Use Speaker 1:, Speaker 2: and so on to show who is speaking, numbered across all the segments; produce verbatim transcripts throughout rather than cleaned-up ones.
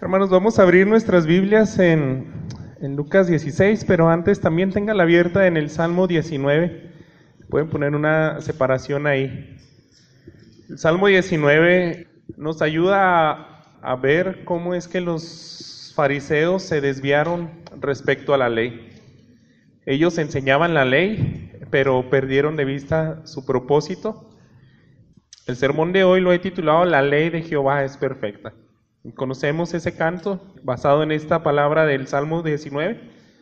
Speaker 1: Hermanos, vamos a abrir nuestras Biblias en, en Lucas dieciséis, pero antes también ténganla abierta en el Salmo diecinueve. Pueden poner una separación ahí. El Salmo diecinueve nos ayuda a, a ver cómo es que los fariseos se desviaron respecto a la ley. Ellos enseñaban la ley, pero perdieron de vista su propósito. El sermón de hoy lo he titulado La ley de Jehová es perfecta. Conocemos ese canto basado en esta palabra del Salmo diecinueve.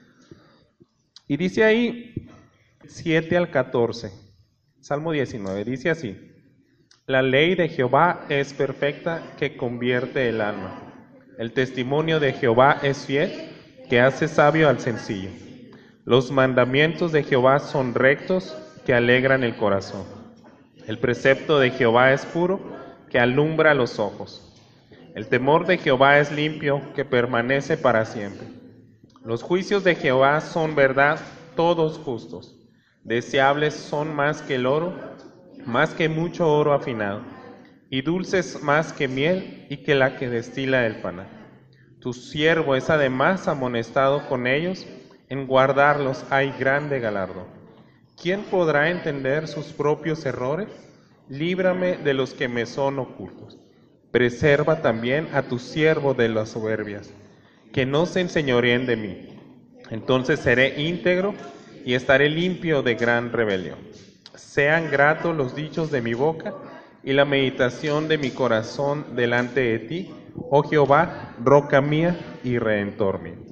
Speaker 1: Y dice ahí siete al catorce. Salmo diecinueve dice así: La ley de Jehová es perfecta, que convierte el alma. El testimonio de Jehová es fiel, que hace sabio al sencillo. Los mandamientos de Jehová son rectos, que alegran el corazón. El precepto de Jehová es puro, que alumbra los ojos. El temor de Jehová es limpio, que permanece para siempre. Los juicios de Jehová son verdad, todos justos. Deseables son más que el oro, más que mucho oro afinado, y dulces más que miel y que la que destila el panal. Tu siervo es además amonestado con ellos, en guardarlos hay grande galardón. ¿Quién podrá entender sus propios errores? Líbrame de los que me son ocultos. Preserva también a tu siervo de las soberbias, que no se enseñoreen de mí. Entonces seré íntegro y estaré limpio de gran rebelión. Sean gratos los dichos de mi boca y la meditación de mi corazón delante de ti, oh Jehová, roca mía y redentor mío.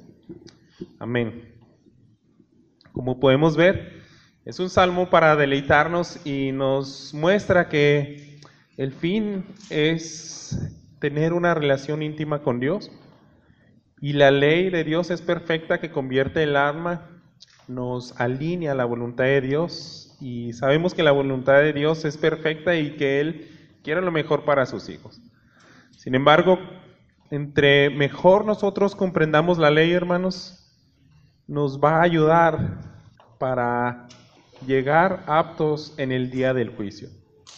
Speaker 1: Amén. Como podemos ver, es un salmo para deleitarnos y nos muestra que el fin es tener una relación íntima con Dios, y la ley de Dios es perfecta, que convierte el alma, nos alinea a la voluntad de Dios, y sabemos que la voluntad de Dios es perfecta y que Él quiere lo mejor para sus hijos. Sin embargo, entre mejor nosotros comprendamos la ley, hermanos, nos va a ayudar para llegar aptos en el día del juicio.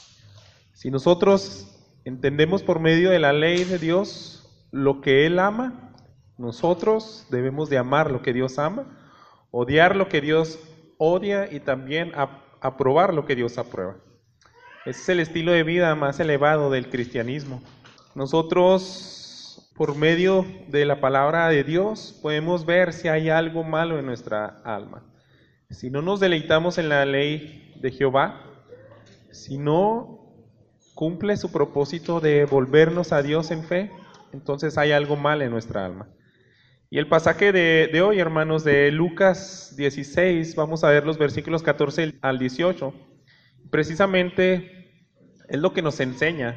Speaker 1: Si nosotros entendemos por medio de la ley de Dios lo que Él ama, nosotros debemos de amar lo que Dios ama, odiar lo que Dios odia y también aprobar lo que Dios aprueba. Ese es el estilo de vida más elevado del cristianismo. Nosotros, por medio de la palabra de Dios, podemos ver si hay algo malo en nuestra alma. Si no nos deleitamos en la ley de Jehová, si no cumple su propósito de volvernos a Dios en fe, entonces hay algo mal en nuestra alma. Y el pasaje de, de hoy, hermanos, de Lucas dieciséis, vamos a ver los versículos catorce al dieciocho. Precisamente es lo que nos enseña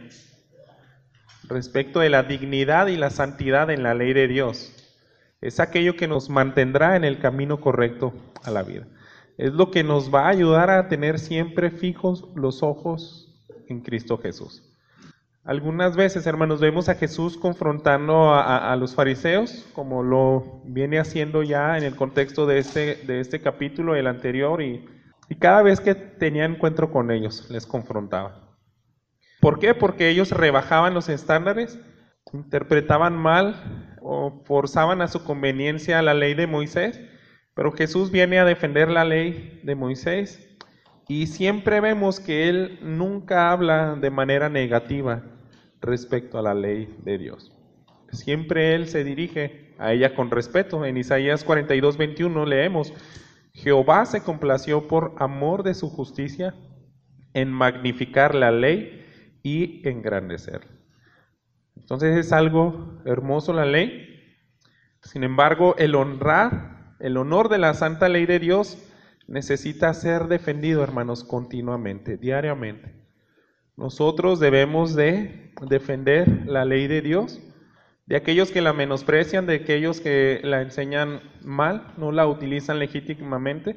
Speaker 1: respecto de la dignidad y la santidad en la ley de Dios. Es aquello que nos mantendrá en el camino correcto a la vida. Es lo que nos va a ayudar a tener siempre fijos los ojos en Cristo Jesús. Algunas veces, hermanos, vemos a Jesús confrontando a, a, a los fariseos, como lo viene haciendo ya en el contexto de este, de este capítulo, el anterior, y, y cada vez que tenía encuentro con ellos, les confrontaba. ¿Por qué? Porque ellos rebajaban los estándares, interpretaban mal o forzaban a su conveniencia la ley de Moisés, pero Jesús viene a defender la ley de Moisés. Y siempre vemos que Él nunca habla de manera negativa respecto a la ley de Dios. Siempre Él se dirige a ella con respeto. En Isaías cuarenta y dos, veintiuno leemos: Jehová se complació por amor de su justicia en magnificar la ley y engrandecerla. Entonces es algo hermoso la ley. Sin embargo, el honrar, el honor de la santa ley de Dios necesita ser defendido, hermanos, continuamente, diariamente. Nosotros debemos de defender la ley de Dios, de aquellos que la menosprecian, de aquellos que la enseñan mal, no la utilizan legítimamente.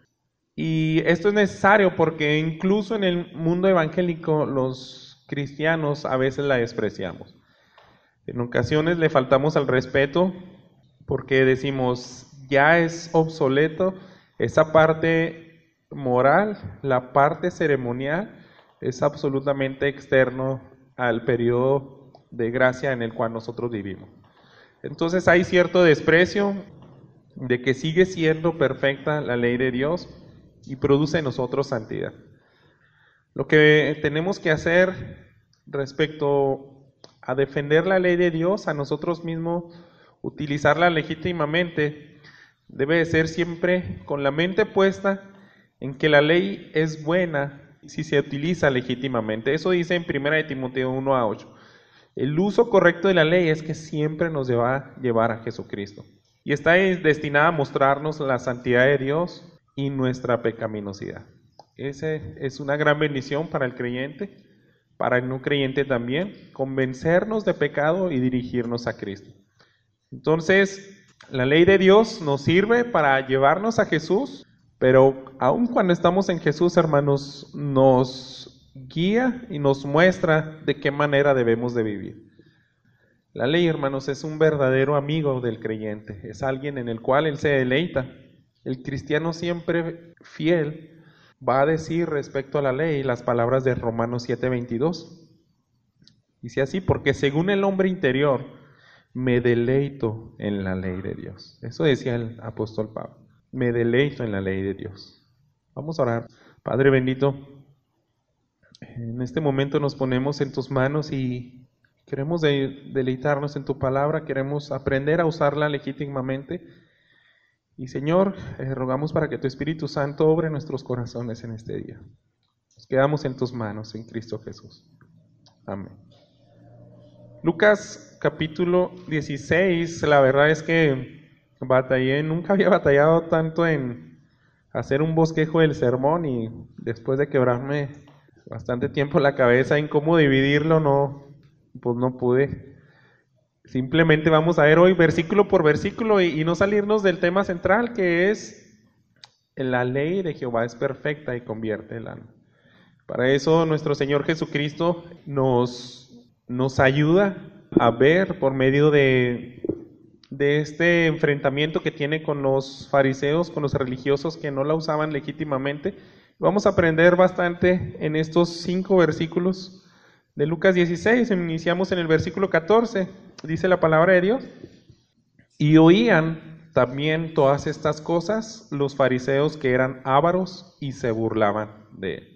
Speaker 1: Y esto es necesario porque incluso en el mundo evangélico los cristianos a veces la despreciamos. En ocasiones le faltamos al respeto porque decimos, ya es obsoleto. Esa parte moral, la parte ceremonial, es absolutamente externo al periodo de gracia en el cual nosotros vivimos. Entonces hay cierto desprecio de que sigue siendo perfecta la ley de Dios y produce en nosotros santidad. Lo que tenemos que hacer respecto a defender la ley de Dios, a nosotros mismos utilizarla legítimamente, debe de ser siempre con la mente puesta en que la ley es buena si se utiliza legítimamente. Eso dice en primera de Timoteo uno a ocho. El uso correcto de la ley es que siempre nos va a llevar a Jesucristo. Y está destinada a mostrarnos la santidad de Dios y nuestra pecaminosidad. Esa es una gran bendición para el creyente, para el no creyente también, convencernos de pecado y dirigirnos a Cristo. Entonces, la ley de Dios nos sirve para llevarnos a Jesús, pero aun cuando estamos en Jesús, hermanos, nos guía y nos muestra de qué manera debemos de vivir. La ley, hermanos, es un verdadero amigo del creyente, es alguien en el cual él se deleita. El cristiano siempre fiel va a decir respecto a la ley las palabras de Romanos siete veintidós. Dice así, porque según el hombre interior me deleito en la ley de Dios. Eso decía el apóstol Pablo, me deleito en la ley de Dios. Vamos a orar. Padre bendito, en este momento nos ponemos en tus manos y queremos de, deleitarnos en tu palabra, queremos aprender a usarla legítimamente. Y Señor, eh, rogamos para que tu Espíritu Santo obre en nuestros corazones en este día. Nos quedamos en tus manos, en Cristo Jesús. Amén. Lucas capítulo dieciséis, la verdad es que batallé, nunca había batallado tanto en hacer un bosquejo del sermón y después de quebrarme bastante tiempo la cabeza en cómo dividirlo, no, pues no pude. Simplemente vamos a ver hoy versículo por versículo y, y no salirnos del tema central, que es la ley de Jehová es perfecta y convierte el alma. Para eso nuestro Señor Jesucristo nos, nos ayuda a ver por medio de, de este enfrentamiento que tiene con los fariseos, con los religiosos que no la usaban legítimamente. Vamos a aprender bastante en estos cinco versículos de Lucas dieciséis. Iniciamos en el versículo catorce. Dice la palabra de Dios: y oían también todas estas cosas los fariseos que eran ávaros y se burlaban de él.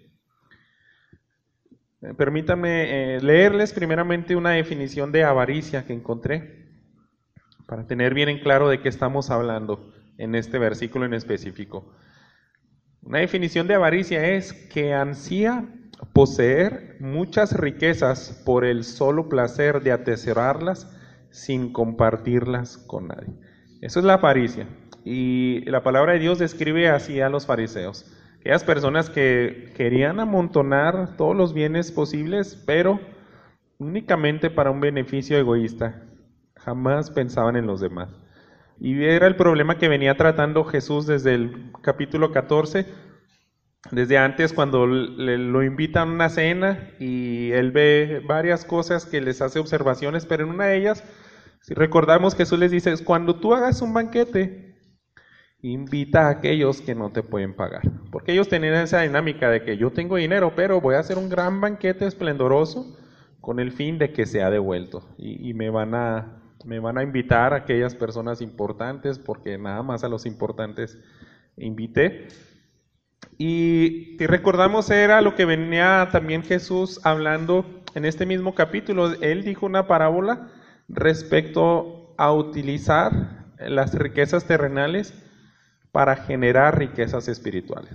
Speaker 1: Permítanme eh, leerles primeramente una definición de avaricia que encontré para tener bien en claro de qué estamos hablando en este versículo en específico. Una definición de avaricia es que ansía poseer muchas riquezas por el solo placer de atesorarlas sin compartirlas con nadie. Eso es la avaricia. Y la palabra de Dios describe así a los fariseos. Aquellas personas que querían amontonar todos los bienes posibles, pero únicamente para un beneficio egoísta. Jamás pensaban en los demás. Y era el problema que venía tratando Jesús desde el capítulo catorce, desde antes cuando le, lo invitan a una cena y él ve varias cosas que les hace observaciones, pero en una de ellas, si recordamos, Jesús les dice, cuando tú hagas un banquete, invita a aquellos que no te pueden pagar. Porque ellos tenían esa dinámica de que yo tengo dinero, pero voy a hacer un gran banquete esplendoroso con el fin de que sea devuelto. Y, y me van a, me van a invitar a aquellas personas importantes, porque nada más a los importantes invité. Y si recordamos, era lo que venía también Jesús hablando en este mismo capítulo. Él dijo una parábola respecto a utilizar las riquezas terrenales para generar riquezas espirituales.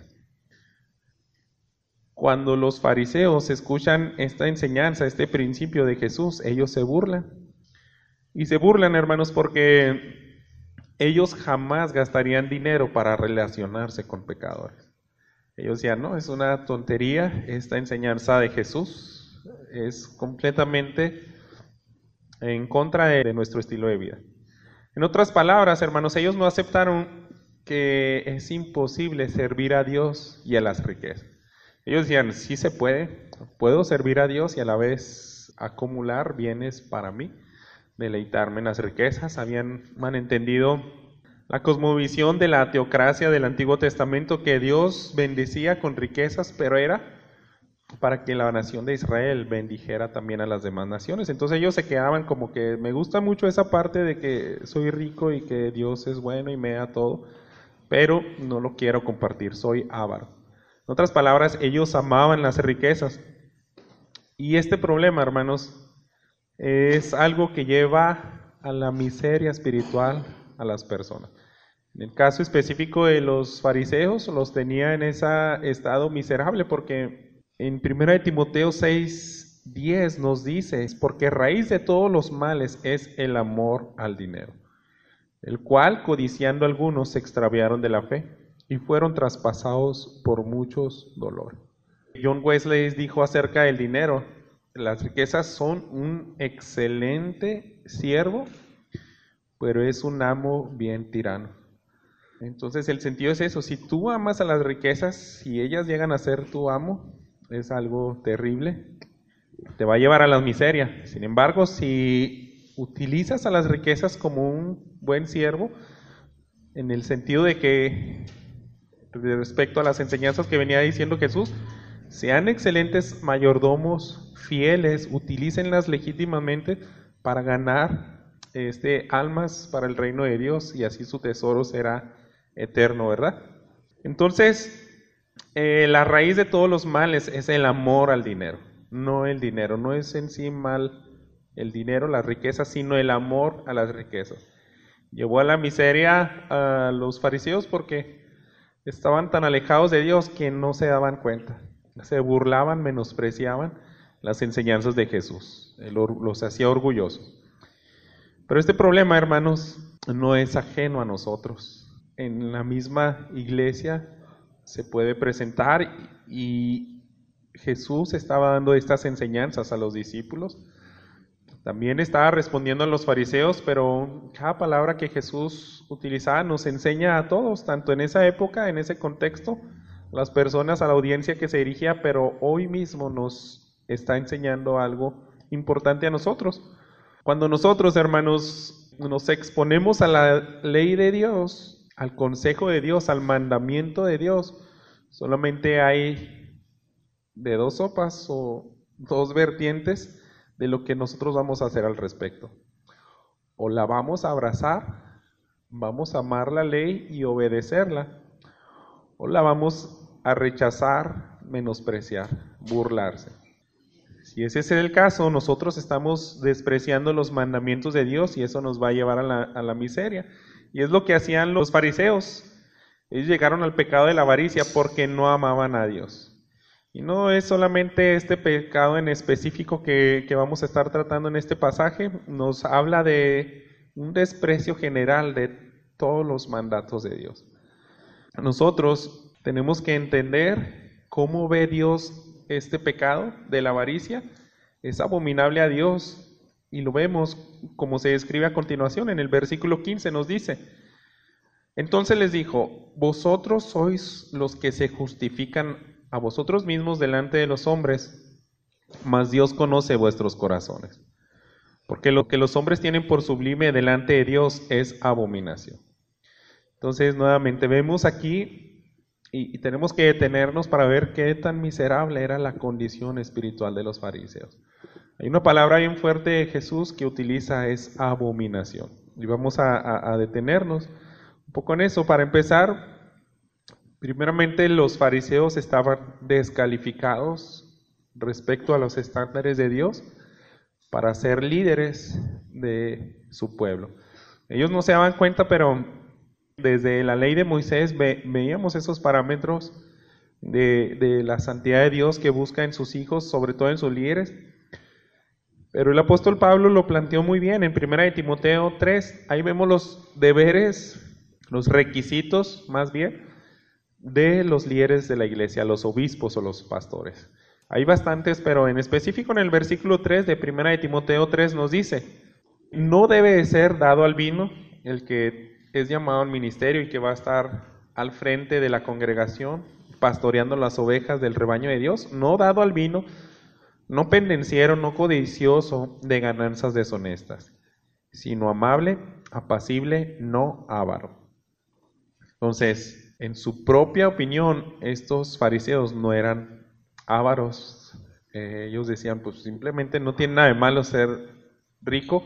Speaker 1: Cuando los fariseos escuchan esta enseñanza, este principio de Jesús, ellos se burlan. Y se burlan, hermanos, porque ellos jamás gastarían dinero para relacionarse con pecadores. Ellos decían, no, es una tontería esta enseñanza de Jesús, es completamente en contra de nuestro estilo de vida. En otras palabras, hermanos, ellos no aceptaron que es imposible servir a Dios y a las riquezas. Ellos decían, sí se puede, puedo servir a Dios y a la vez acumular bienes para mí, deleitarme en las riquezas. Habían malentendido la cosmovisión de la teocracia del Antiguo Testamento, que Dios bendecía con riquezas, pero era para que la nación de Israel bendijera también a las demás naciones. Entonces ellos se quedaban como que me gusta mucho esa parte de que soy rico y que Dios es bueno y me da todo, pero no lo quiero compartir, soy avaro. En otras palabras, ellos amaban las riquezas. Y este problema, hermanos, es algo que lleva a la miseria espiritual a las personas. En el caso específico de los fariseos, los tenía en ese estado miserable porque en primera de Timoteo seis diez nos dice, porque raíz de todos los males es el amor al dinero, el cual, codiciando algunos, se extraviaron de la fe y fueron traspasados por muchos dolores. John Wesley dijo acerca del dinero, las riquezas son un excelente siervo, pero es un amo bien tirano. Entonces el sentido es eso, si tú amas a las riquezas, si ellas llegan a ser tu amo, es algo terrible, te va a llevar a la miseria. Sin embargo, si utilizas a las riquezas como un buen siervo, en el sentido de que, respecto a las enseñanzas que venía diciendo Jesús, sean excelentes mayordomos, fieles, utilícenlas legítimamente para ganar este, almas para el reino de Dios, y así su tesoro será eterno, ¿verdad? Entonces, Eh, la raíz de todos los males es el amor al dinero, no el dinero, no es en sí mal el dinero, las riquezas, sino el amor a las riquezas. Llevó a la miseria a los fariseos porque estaban tan alejados de Dios que no se daban cuenta, se burlaban, menospreciaban las enseñanzas de Jesús, Él los hacía orgullosos. Pero este problema, hermanos, no es ajeno a nosotros. En la misma iglesia se puede presentar y Jesús estaba dando estas enseñanzas a los discípulos. También estaba respondiendo a los fariseos, pero cada palabra que Jesús utilizaba nos enseña a todos, tanto en esa época, en ese contexto, las personas, a la audiencia que se dirigía, pero hoy mismo nos está enseñando algo importante a nosotros. Cuando nosotros, hermanos, nos exponemos a la ley de Dios, al consejo de Dios, al mandamiento de Dios, solamente hay de dos sopas o dos vertientes de lo que nosotros vamos a hacer al respecto. O la vamos a abrazar, vamos a amar la ley y obedecerla, o la vamos a rechazar, menospreciar, burlarse. Si ese es el caso, nosotros estamos despreciando los mandamientos de Dios y eso nos va a llevar a la, a la miseria. Y es lo que hacían los fariseos. Ellos llegaron al pecado de la avaricia porque no amaban a Dios. Y no es solamente este pecado en específico que, que vamos a estar tratando en este pasaje, nos habla de un desprecio general de todos los mandatos de Dios. Nosotros tenemos que entender cómo ve Dios este pecado de la avaricia. Es abominable a Dios. Y lo vemos como se describe a continuación en el versículo quince, nos dice: entonces les dijo, vosotros sois los que se justifican a vosotros mismos delante de los hombres, mas Dios conoce vuestros corazones, porque lo que los hombres tienen por sublime delante de Dios es abominación. Entonces nuevamente vemos aquí y, y tenemos que detenernos para ver qué tan miserable era la condición espiritual de los fariseos. Hay una palabra bien fuerte de Jesús que utiliza, es abominación. Y vamos a, a, a detenernos un poco en eso. Para empezar, primeramente los fariseos estaban descalificados respecto a los estándares de Dios para ser líderes de su pueblo. Ellos no se daban cuenta, pero desde la ley de Moisés ve, veíamos esos parámetros de, de la santidad de Dios que busca en sus hijos, sobre todo en sus líderes. Pero el apóstol Pablo lo planteó muy bien en primera de Timoteo tres. Ahí vemos los deberes, los requisitos más bien, de los líderes de la iglesia, los obispos o los pastores. Hay bastantes, pero en específico en el versículo tres de primera de Timoteo tres nos dice: no debe de ser dado al vino el que es llamado al ministerio y que va a estar al frente de la congregación, pastoreando las ovejas del rebaño de Dios, no dado al vino, no pendenciero, no codicioso de ganancias deshonestas, sino amable, apacible, no avaro. Entonces, en su propia opinión, estos fariseos no eran ávaros. Eh, ellos decían, pues simplemente no tiene nada de malo ser rico,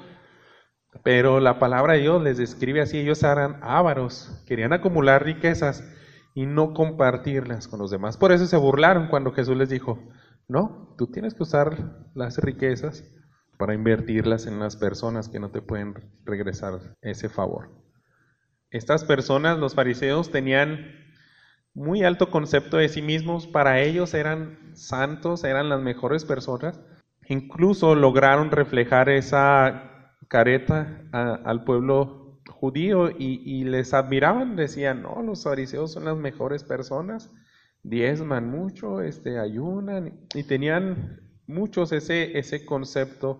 Speaker 1: pero la palabra de Dios les describe así: ellos eran ávaros, querían acumular riquezas y no compartirlas con los demás. Por eso se burlaron cuando Jesús les dijo: no, tú tienes que usar las riquezas para invertirlas en las personas que no te pueden regresar ese favor. Estas personas, los fariseos, tenían muy alto concepto de sí mismos. Para ellos eran santos, eran las mejores personas. Incluso lograron reflejar esa careta a, al pueblo judío y, y les admiraban. Decían: no, los fariseos son las mejores personas, diezman mucho, este, ayunan, y tenían muchos ese, ese concepto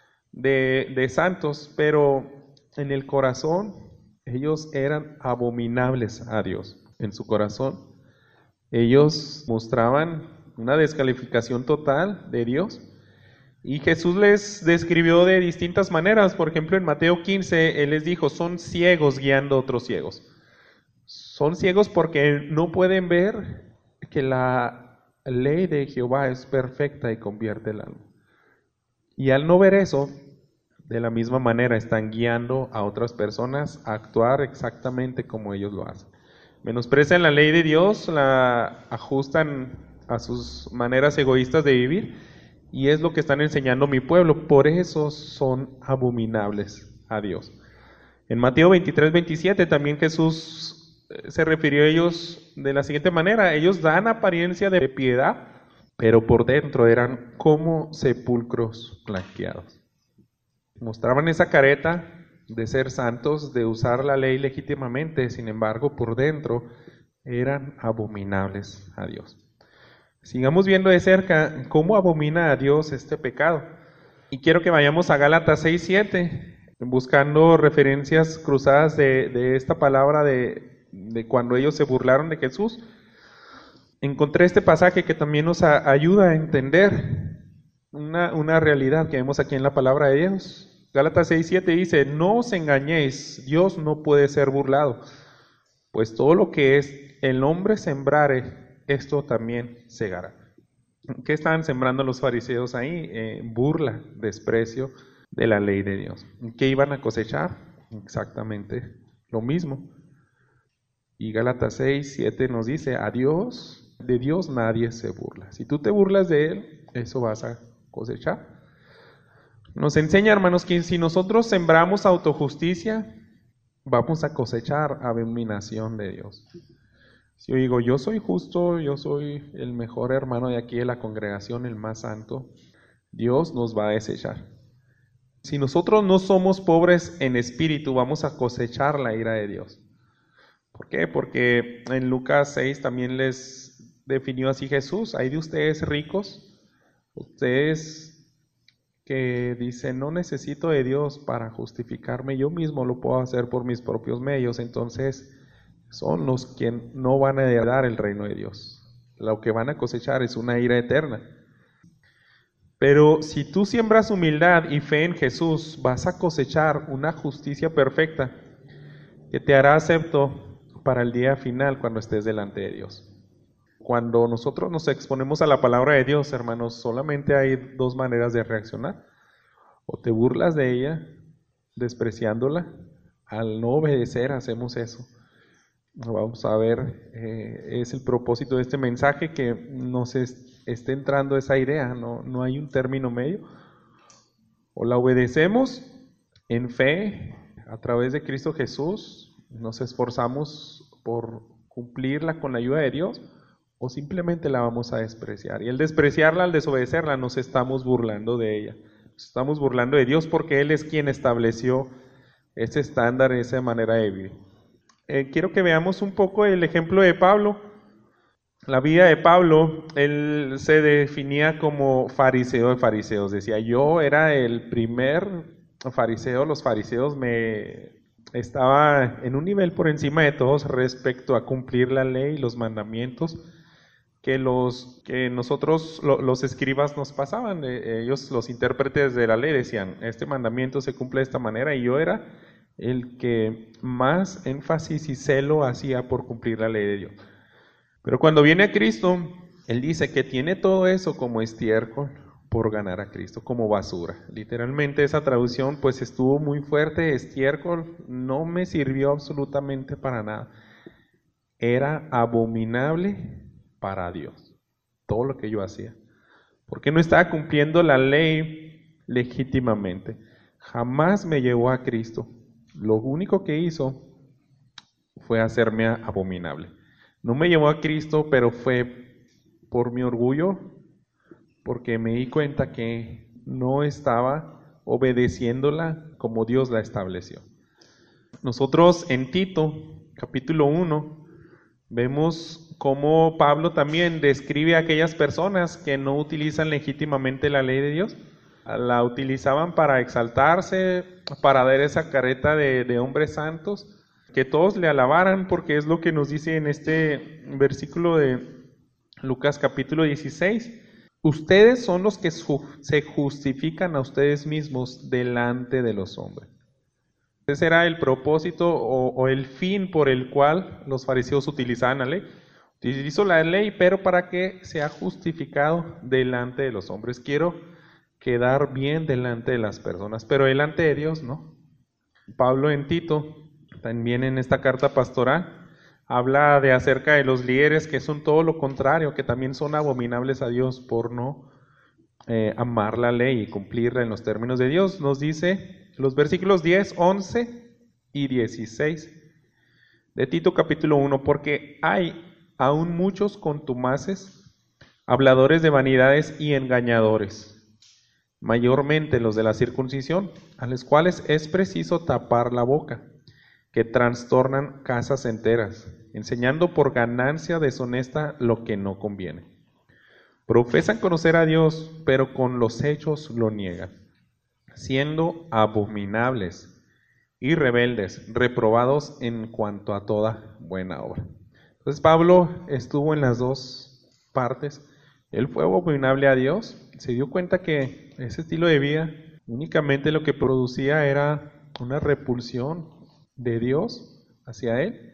Speaker 1: de, de santos, pero en el corazón ellos eran abominables a Dios. En su corazón ellos mostraban una descalificación total de Dios, y Jesús les describió de distintas maneras. Por ejemplo, en Mateo quince, Él les dijo: son ciegos guiando a otros ciegos. Son ciegos porque no pueden ver que la ley de Jehová es perfecta y convierte el alma. Y al no ver eso, de la misma manera están guiando a otras personas a actuar exactamente como ellos lo hacen. Menosprecian la ley de Dios, la ajustan a sus maneras egoístas de vivir, y es lo que están enseñando a mi pueblo. Por eso son abominables a Dios. En Mateo veintitrés, veintisiete también Jesús se refirió a ellos de la siguiente manera: ellos dan apariencia de piedad, pero por dentro eran como sepulcros blanqueados. Mostraban esa careta de ser santos, de usar la ley legítimamente, sin embargo, por dentro eran abominables a Dios. Sigamos viendo de cerca cómo abomina a Dios este pecado. Y quiero que vayamos a Gálatas seis, siete, buscando referencias cruzadas de, de esta palabra de de cuando ellos se burlaron de Jesús. Encontré este pasaje que también nos a, ayuda a entender una, una realidad que vemos aquí en la palabra de Dios. Gálatas seis, siete dice: no os engañéis, Dios no puede ser burlado, pues todo lo que es el hombre sembrare, esto también segará. ¿Qué estaban sembrando los fariseos ahí? Eh, burla, desprecio de la ley de Dios. ¿Qué iban a cosechar? Exactamente lo mismo. Y Gálatas seis, siete nos dice: a Dios, de Dios nadie se burla. Si tú te burlas de Él, eso vas a cosechar. Nos enseña, hermanos, que si nosotros sembramos autojusticia, vamos a cosechar abominación de Dios. Si yo digo: yo soy justo, yo soy el mejor hermano de aquí de la congregación, el más santo, Dios nos va a desechar. Si nosotros no somos pobres en espíritu, vamos a cosechar la ira de Dios. ¿Por qué? Porque en Lucas seis también les definió así Jesús: hay de ustedes ricos, ustedes que dicen: no necesito de Dios para justificarme, yo mismo lo puedo hacer por mis propios medios. Entonces son los que no van a heredar el reino de Dios. Lo que van a cosechar es una ira eterna. Pero si tú siembras humildad y fe en Jesús, vas a cosechar una justicia perfecta que te hará acepto para el día final cuando estés delante de Dios. Cuando nosotros nos exponemos a la palabra de Dios, hermanos, solamente hay dos maneras de reaccionar: o te burlas de ella, despreciándola. Al no obedecer hacemos eso. Vamos a ver, eh, es el propósito de este mensaje, que nos es, esté entrando esa idea. No, no hay un término medio. O la obedecemos en fe a través de Cristo Jesús, nos esforzamos por cumplirla con la ayuda de Dios, o simplemente la vamos a despreciar. Y al despreciarla, al desobedecerla, nos estamos burlando de ella. Nos estamos burlando de Dios, porque Él es quien estableció ese estándar, esa manera de vivir. Eh, quiero que veamos un poco el ejemplo de Pablo. La vida de Pablo, él se definía como fariseo de fariseos. Decía: yo era el primer fariseo, los fariseos me... estaba en un nivel por encima de todos respecto a cumplir la ley y los mandamientos que los que nosotros lo, los escribas nos pasaban. Ellos, los intérpretes de la ley, decían: este mandamiento se cumple de esta manera, y yo era el que más énfasis y celo hacía por cumplir la ley de Dios. Pero cuando viene Cristo, Él dice que tiene todo eso como estiércol por ganar a Cristo, como basura. Literalmente esa traducción pues estuvo muy fuerte. Estiércol no me sirvió absolutamente para nada. Era abominable para Dios todo lo que yo hacía, porque no estaba cumpliendo la ley legítimamente. Jamás me llevó a Cristo. Lo único que hizo fue hacerme abominable. No me llevó a Cristo, pero fue por mi orgullo, porque me di cuenta que no estaba obedeciéndola como Dios la estableció. Nosotros en Tito, capítulo uno, vemos cómo Pablo también describe a aquellas personas que no utilizan legítimamente la ley de Dios. La utilizaban para exaltarse, para dar esa careta de, de hombres santos, que todos le alabaran, porque es lo que nos dice en este versículo de Lucas capítulo dieciséis. Ustedes son los que su, se justifican a ustedes mismos delante de los hombres. Ese era el propósito o, o el fin por el cual los fariseos utilizaban la ley. Utilizó la ley, pero para que sea justificado delante de los hombres. Quiero quedar bien delante de las personas, pero delante de Dios no. Pablo en Tito, también en esta carta pastoral, habla de acerca de los líderes que son todo lo contrario, que también son abominables a Dios por no eh, amar la ley y cumplirla en los términos de Dios. Nos dice los versículos diez, once y dieciséis de Tito capítulo uno, porque hay aún muchos contumaces, habladores de vanidades y engañadores, mayormente los de la circuncisión, a los cuales es preciso tapar la boca, que trastornan casas enteras, enseñando por ganancia deshonesta lo que no conviene. Profesan conocer a Dios, pero con los hechos lo niegan, siendo abominables y rebeldes, reprobados en cuanto a toda buena obra. Entonces Pablo estuvo en las dos partes. Él fue abominable a Dios, se dio cuenta que ese estilo de vida únicamente lo que producía era una repulsión de Dios hacia él.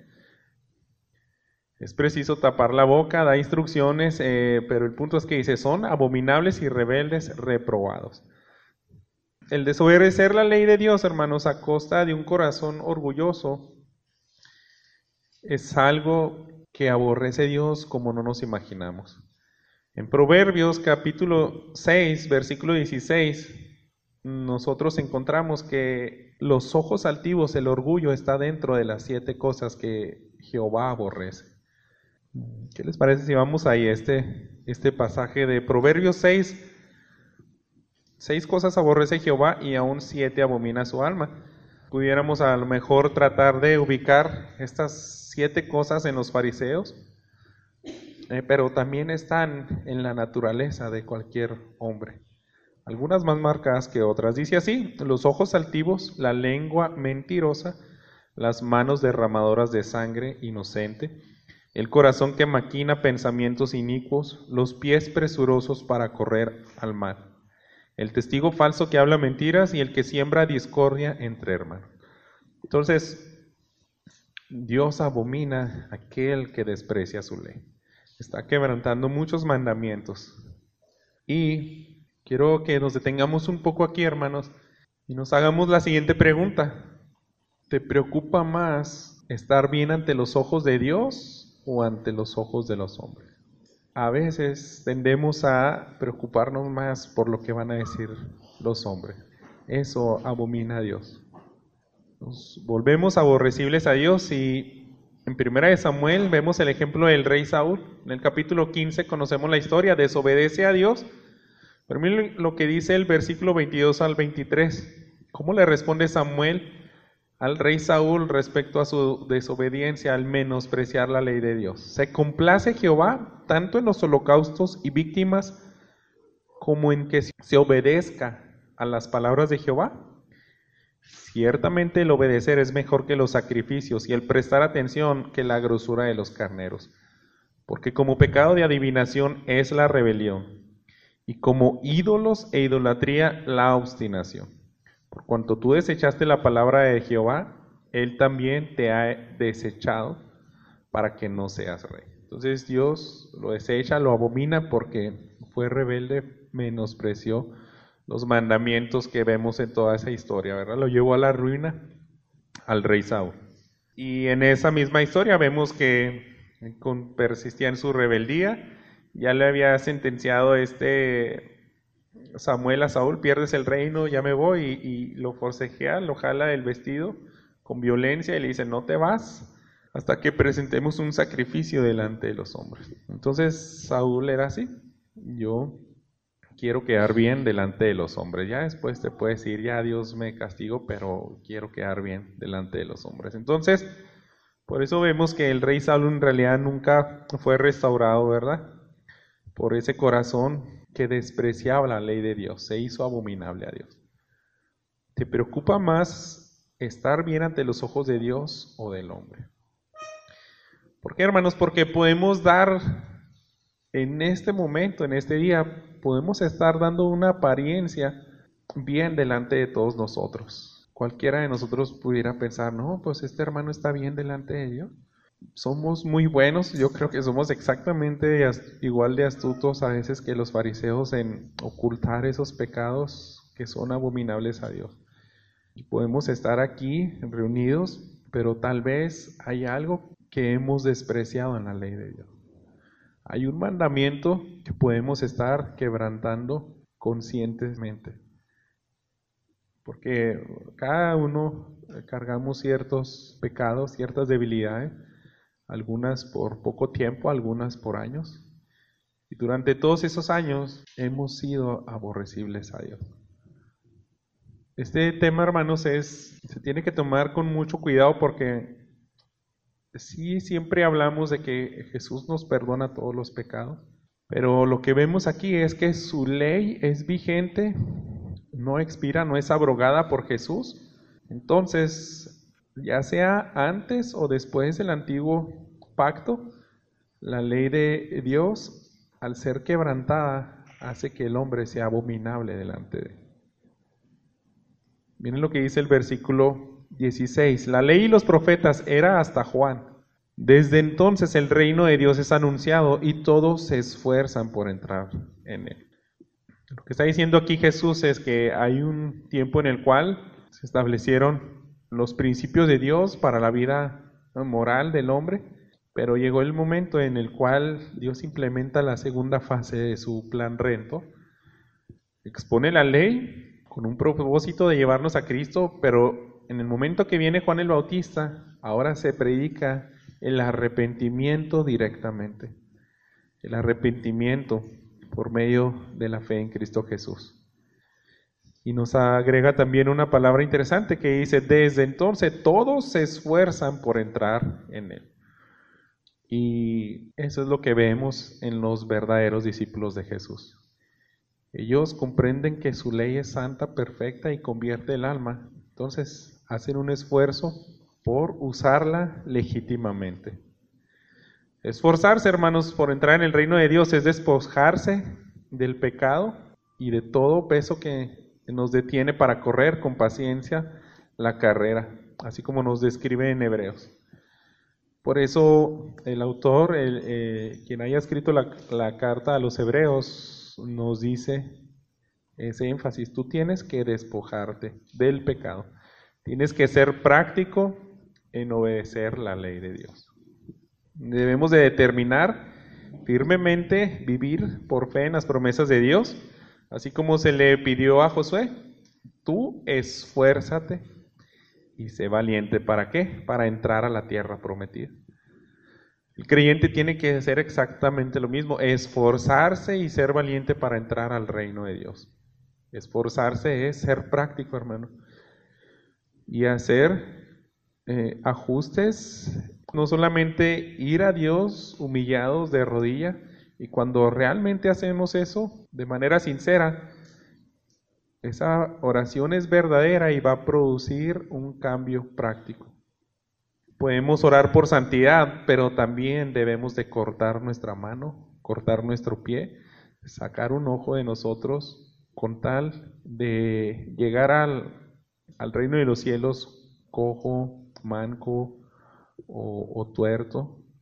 Speaker 1: Es preciso tapar la boca, da instrucciones, eh, pero el punto es que dice, son abominables y rebeldes, reprobados. El desobedecer la ley de Dios, hermanos, a costa de un corazón orgulloso, es algo que aborrece Dios como no nos imaginamos. En Proverbios capítulo seis, versículo dieciséis, nosotros encontramos que los ojos altivos, el orgullo, está dentro de las siete cosas que Jehová aborrece. ¿Qué les parece si vamos ahí a este, este pasaje de Proverbios seis? Seis cosas aborrece Jehová y aún siete abomina su alma. Pudiéramos a lo mejor tratar de ubicar estas siete cosas en los fariseos, eh, pero también están en la naturaleza de cualquier hombre. Algunas más marcadas que otras. Dice así: los ojos altivos, la lengua mentirosa, las manos derramadoras de sangre inocente, el corazón que maquina pensamientos inicuos, los pies presurosos para correr al mal, el testigo falso que habla mentiras y el que siembra discordia entre hermanos. Entonces, Dios abomina a aquel que desprecia su ley. Está quebrantando muchos mandamientos. Y quiero que nos detengamos un poco aquí, hermanos, y nos hagamos la siguiente pregunta. ¿Te preocupa más estar bien ante los ojos de Dios o ante los ojos de los hombres? A veces tendemos a preocuparnos más por lo que van a decir los hombres. Eso abomina a Dios. Nos volvemos aborrecibles a Dios y en Primera de Samuel vemos el ejemplo del rey Saúl. En el capítulo quince conocemos la historia, desobedece a Dios. Pero miren lo que dice el versículo veintidós al veintitrés. ¿Cómo le responde Samuel al rey Saúl respecto a su desobediencia al menospreciar la ley de Dios? ¿Se complace Jehová tanto en los holocaustos y víctimas como en que se obedezca a las palabras de Jehová? Ciertamente el obedecer es mejor que los sacrificios y el prestar atención que la grosura de los carneros. Porque como pecado de adivinación es la rebelión, y como ídolos e idolatría la obstinación. Por cuanto tú desechaste la palabra de Jehová, Él también te ha desechado para que no seas rey. Entonces Dios lo desecha, lo abomina porque fue rebelde, menospreció los mandamientos que vemos en toda esa historia, ¿verdad? Lo llevó a la ruina al rey Saúl. Y en esa misma historia vemos que con, persistía en su rebeldía. Ya le había sentenciado este Samuel a Saúl: pierdes el reino, ya me voy, y, y lo forcejea, lo jala del vestido con violencia y le dice: no te vas hasta que presentemos un sacrificio delante de los hombres. Entonces Saúl era así: yo quiero quedar bien delante de los hombres, ya después te puedes ir, ya Dios me castigó, pero quiero quedar bien delante de los hombres. Entonces, por eso vemos que el rey Saúl en realidad nunca fue restaurado, ¿verdad? Por ese corazón que despreciaba la ley de Dios, se hizo abominable a Dios. ¿Te preocupa más estar bien ante los ojos de Dios o del hombre? ¿Por qué, hermanos? Porque podemos dar en este momento, en este día, podemos estar dando una apariencia bien delante de todos nosotros. Cualquiera de nosotros pudiera pensar: no, pues este hermano está bien delante de Dios. Somos muy buenos, yo creo que somos exactamente igual de astutos a veces que los fariseos en ocultar esos pecados que son abominables a Dios. Y podemos estar aquí reunidos, pero tal vez hay algo que hemos despreciado en la ley de Dios. Hay un mandamiento que podemos estar quebrantando conscientemente. Porque cada uno cargamos ciertos pecados, ciertas debilidades, algunas por poco tiempo, algunas por años. Y durante todos esos años hemos sido aborrecibles a Dios. Este tema, hermanos, es, se tiene que tomar con mucho cuidado porque sí, siempre hablamos de que Jesús nos perdona todos los pecados, pero lo que vemos aquí es que su ley es vigente, no expira, no es abrogada por Jesús. Entonces, ya sea antes o después del antiguo pacto, la ley de Dios, al ser quebrantada, hace que el hombre sea abominable delante de él. Miren lo que dice el versículo dieciséis: la ley y los profetas era hasta Juan. Desde entonces el reino de Dios es anunciado y todos se esfuerzan por entrar en él. Lo que está diciendo aquí Jesús es que hay un tiempo en el cual se establecieron los principios de Dios para la vida moral del hombre, pero llegó el momento en el cual Dios implementa la segunda fase de su plan redentor. Expone la ley con un propósito de llevarnos a Cristo, pero en el momento que viene Juan el Bautista, ahora se predica el arrepentimiento directamente. El arrepentimiento por medio de la fe en Cristo Jesús. Y nos agrega también una palabra interesante que dice: desde entonces todos se esfuerzan por entrar en él. Y eso es lo que vemos en los verdaderos discípulos de Jesús. Ellos comprenden que su ley es santa, perfecta y convierte el alma. Entonces hacen un esfuerzo por usarla legítimamente. Esforzarse, hermanos, por entrar en el reino de Dios es despojarse del pecado y de todo peso que nos detiene para correr con paciencia la carrera, así como nos describe en Hebreos. Por eso el autor, el, eh, quien haya escrito la, la carta a los Hebreos, nos dice ese énfasis: tú tienes que despojarte del pecado, tienes que ser práctico en obedecer la ley de Dios. Debemos de determinar firmemente vivir por fe en las promesas de Dios, así como se le pidió a Josué: tú esfuérzate y sé valiente. ¿Para qué? Para entrar a la tierra prometida. El creyente tiene que hacer exactamente lo mismo: esforzarse y ser valiente para entrar al reino de Dios. Esforzarse es ser práctico, hermano, y hacer eh, ajustes. No solamente ir a Dios humillados de rodilla, y cuando realmente hacemos eso de manera sincera, esa oración es verdadera y va a producir un cambio práctico. Podemos orar por santidad, pero también debemos de cortar nuestra mano, cortar nuestro pie, sacar un ojo de nosotros con tal de llegar al, al reino de los cielos cojo, manco, O, o tuerto,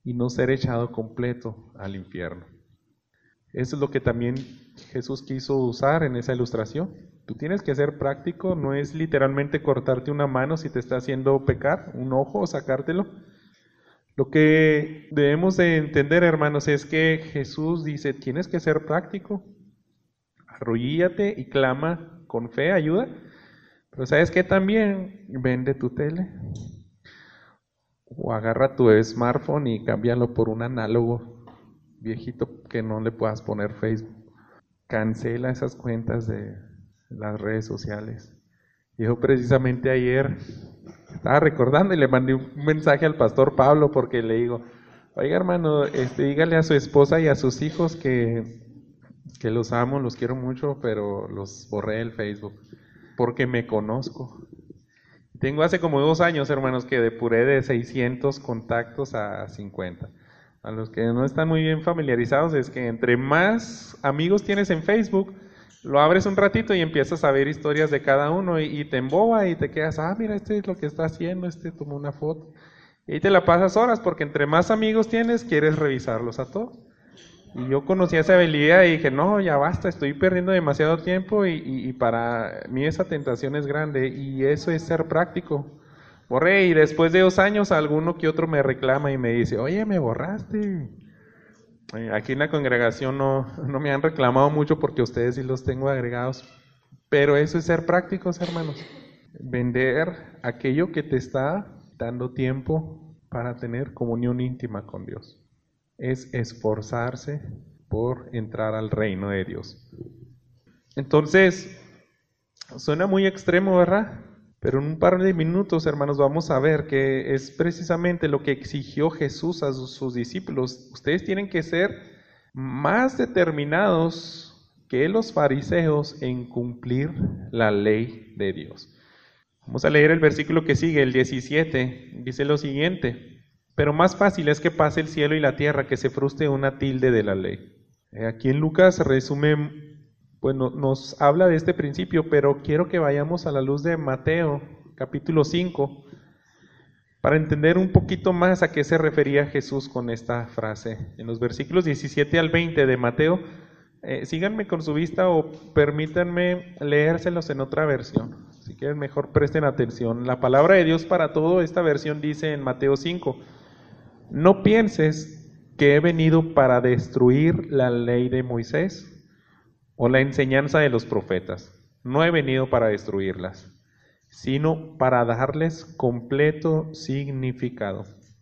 Speaker 1: y no ser echado completo al infierno. Eso es lo que también Jesús quiso usar en esa ilustración. Tú tienes que ser práctico, no es literalmente cortarte una mano si te está haciendo pecar, un ojo, sacártelo. Lo que debemos de entender, hermanos, es que Jesús dice, tienes que ser práctico, arrodíllate y clama con fe, ayuda. Pero ¿sabes qué también? Vende tu tele. O agarra tu smartphone y cámbialo por un análogo viejito que no le puedas poner Facebook. Cancela esas cuentas de las redes sociales. Yo precisamente ayer estaba recordando y le mandé un mensaje al pastor Pablo porque le digo, oiga hermano, este, dígale a su esposa y a sus hijos que, que los amo, los quiero mucho, pero los borré del Facebook porque me conozco. Tengo hace como dos años, hermanos, que depuré de seiscientos contactos a cincuenta. A los que no están muy bien familiarizados, es que entre más amigos tienes en Facebook, lo abres un ratito y empiezas a ver historias de cada uno y, y te emboba y te quedas, ah, mira, este es lo que está haciendo, este tomó una foto. Y ahí te la pasas horas, porque entre más amigos tienes, quieres revisarlos a todos. Y yo conocí esa habilidad y dije, no, ya basta, estoy perdiendo demasiado tiempo y, y, y para mí esa tentación es grande y eso es ser práctico. Borré y después de dos años alguno que otro me reclama y me dice, oye, me borraste. Aquí en la congregación no, no me han reclamado mucho porque ustedes sí los tengo agregados, pero eso es ser prácticos, hermanos. Vender aquello que te está dando tiempo para tener comunión íntima con Dios. Es esforzarse por entrar al reino de Dios. Entonces, suena muy extremo, ¿verdad? Pero en un par de minutos, hermanos, vamos a ver que es precisamente lo que exigió Jesús a sus, sus discípulos. Ustedes tienen que ser más determinados que los fariseos en cumplir la ley de Dios. Vamos a leer el versículo que sigue, el diecisiete. Dice lo siguiente: pero más fácil es que pase el cielo y la tierra que se frustre una tilde de la ley. Aquí en Lucas resume... Bueno, nos habla de este principio, pero quiero que vayamos a la luz de Mateo, capítulo cinco, para entender un poquito más a qué se refería Jesús con esta frase. En los versículos diecisiete al veinte de Mateo, eh, síganme con su vista o permítanme leérselos en otra versión. Si quieren, mejor presten atención. La palabra de Dios para todo, esta versión dice en Mateo cinco, no pienses que he venido para destruir la ley de Moisés o la enseñanza de los profetas. No he venido para destruirlas, sino para darles completo significado.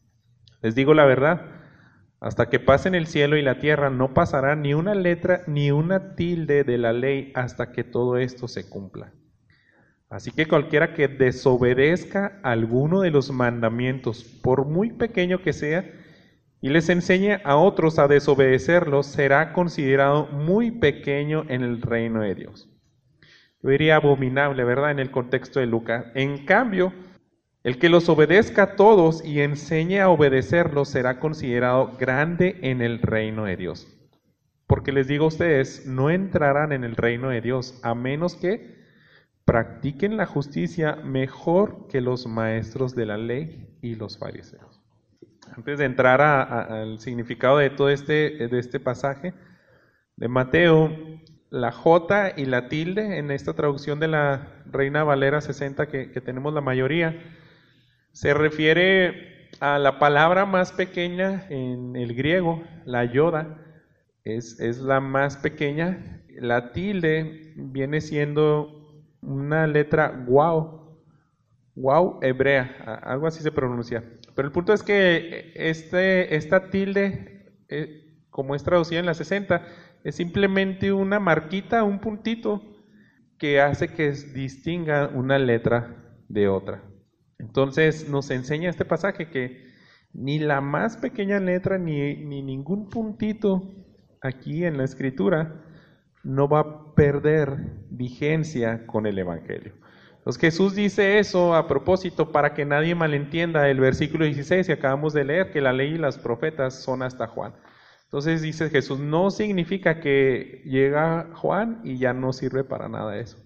Speaker 1: Les digo la verdad, hasta que pasen el cielo y la tierra no pasará ni una letra ni una tilde de la ley hasta que todo esto se cumpla. Así que cualquiera que desobedezca alguno de los mandamientos, por muy pequeño que sea, y les enseñe a otros a desobedecerlos, será considerado muy pequeño en el reino de Dios. Yo diría abominable, ¿verdad?, en el contexto de Lucas. En cambio, el que los obedezca a todos y enseñe a obedecerlos será considerado grande en el reino de Dios. Porque les digo a ustedes, no entrarán en el reino de Dios a menos que practiquen la justicia mejor que los maestros de la ley y los fariseos. Antes de entrar a, a, al significado de todo este, de este pasaje de Mateo, la J y la tilde en esta traducción de la Reina Valera sesenta que, que tenemos la mayoría, se refiere a la palabra más pequeña en el griego, la yoda, es, es la más pequeña. La tilde viene siendo una letra guau, guau hebrea, algo así se pronuncia. Pero el punto es que este, esta tilde, eh, como es traducida en la sesenta, es simplemente una marquita, un puntito, que hace que distinga una letra de otra. Entonces nos enseña este pasaje que ni la más pequeña letra, ni, ni ningún puntito aquí en la Escritura no va a perder vigencia con el Evangelio. Entonces Jesús dice eso a propósito para que nadie malentienda el versículo dieciséis que acabamos de leer, que la ley y las profetas son hasta Juan. Entonces dice Jesús, no significa que llega Juan y ya no sirve para nada eso.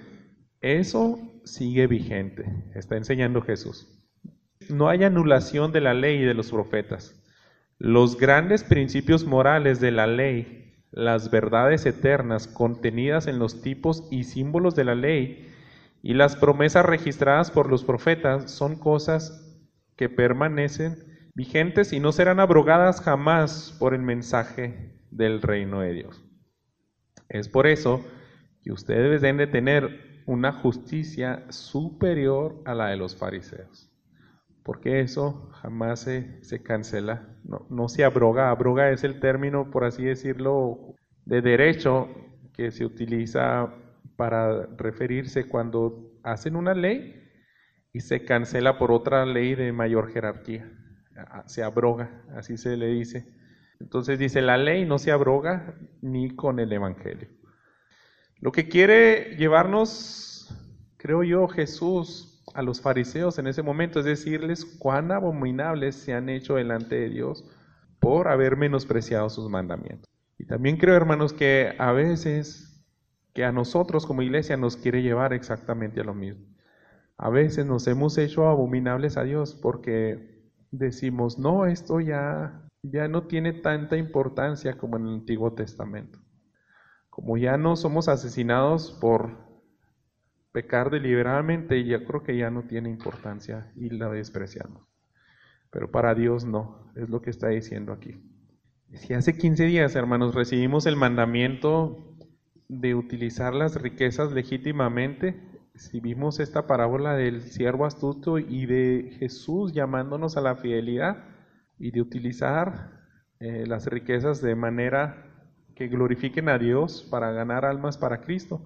Speaker 1: Eso sigue vigente, está enseñando Jesús. No hay anulación de la ley y de los profetas. Los grandes principios morales de la ley, las verdades eternas contenidas en los tipos y símbolos de la ley y las promesas registradas por los profetas son cosas que permanecen vigentes y no serán abrogadas jamás por el mensaje del reino de Dios. Es por eso que ustedes deben de tener una justicia superior a la de los fariseos, porque eso jamás se, se cancela, no, no se abroga. Abroga es el término, por así decirlo, de derecho que se utiliza para referirse cuando hacen una ley y se cancela por otra ley de mayor jerarquía. Se abroga, así se le dice. Entonces dice, la ley no se abroga ni con el evangelio. Lo que quiere llevarnos, creo yo, Jesús a los fariseos en ese momento es decirles cuán abominables se han hecho delante de Dios por haber menospreciado sus mandamientos. Y también creo, hermanos, que a veces que a nosotros como iglesia nos quiere llevar exactamente a lo mismo. A veces nos hemos hecho abominables a Dios porque decimos, no, esto ya, ya no tiene tanta importancia como en el Antiguo Testamento. Como ya no somos asesinados por pecar deliberadamente, ya creo que ya no tiene importancia y la despreciamos. Pero para Dios no, es lo que está diciendo aquí. Si hace quince días, hermanos, recibimos el mandamiento de utilizar las riquezas legítimamente, si vimos esta parábola del siervo astuto y de Jesús llamándonos a la fidelidad y de utilizar eh, las riquezas de manera que glorifiquen a Dios para ganar almas para Cristo.